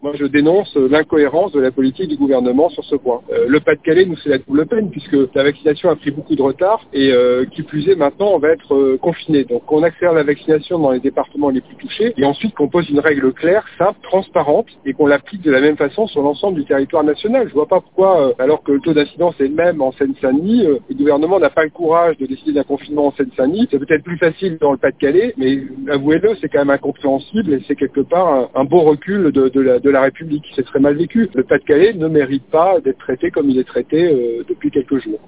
Moi, je dénonce l'incohérence de la politique du gouvernement sur ce point. Le Pas-de-Calais, nous, c'est la double peine, puisque la vaccination a pris beaucoup de retard et qui plus est, maintenant, on va être confiné. Donc, on accélère la vaccination dans les départements les plus touchés et ensuite qu'on pose une règle claire, simple, transparente et qu'on l'applique de la même façon sur l'ensemble du territoire national. Je vois pas pourquoi, alors que le taux d'incidence est le même en Seine-Saint-Denis, le gouvernement n'a pas le courage de décider d'un confinement en Seine-Saint-Denis. C'est peut-être plus facile dans le Pas-de-Calais, mais avouez-le, c'est quand même incompréhensible et c'est quelque part un beau recul de la République. C'est très mal vécu. Le Pas-de-Calais ne mérite pas d'être traité comme il est traité depuis quelques jours.